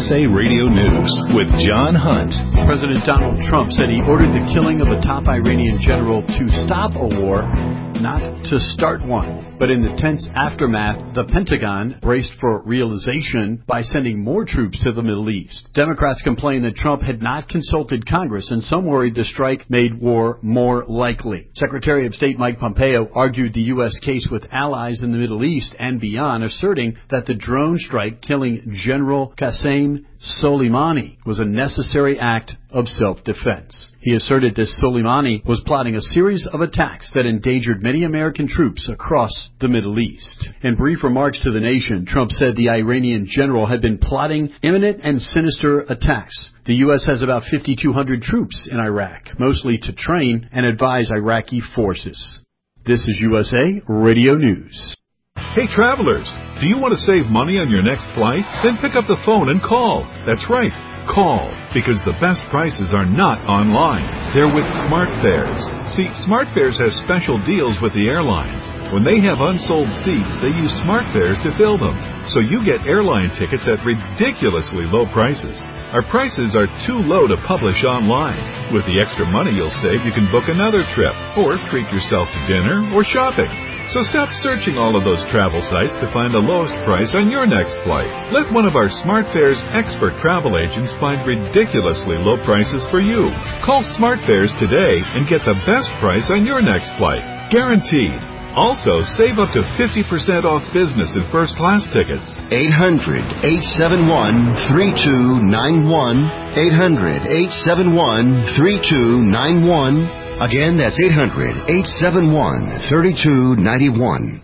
USA Radio News with John Hunt. President Donald Trump said he ordered the killing of a top Iranian general to stop a war, not to start one. But in the tense aftermath, the Pentagon braced for realization by sending more troops to the Middle East. Democrats complained that Trump had not consulted Congress, and some worried the strike made war more likely. Secretary of State Mike Pompeo argued the U.S. case with allies in the Middle East and beyond, asserting that the drone strike killing General Qasem Soleimani was a necessary act of self-defense. He asserted that Soleimani was plotting a series of attacks that endangered many American troops across the Middle East. In brief remarks to the nation, Trump said the Iranian general had been plotting imminent and sinister attacks. The U.S. has about 5,200 troops in Iraq, mostly to train and advise Iraqi forces. This is USA Radio News. Hey travelers, do you want to save money on your next flight? Then pick up the phone and call. That's right, call, because the best prices are not online. They're with SmartFares. See, SmartFares has special deals with the airlines. When they have unsold seats, they use SmartFares to fill them. So you get airline tickets at ridiculously low prices. Our prices are too low to publish online. With the extra money you'll save, you can book another trip, or treat yourself to dinner or shopping. So stop searching all of those travel sites to find the lowest price on your next flight. Let one of our SmartFares expert travel agents find ridiculously low prices for you. Call SmartFares today and get the best price on your next flight. Guaranteed. Also, save up to 50% off business and first-class tickets. 800-871-3291. 800-871-3291. Again, that's 800-871-3291.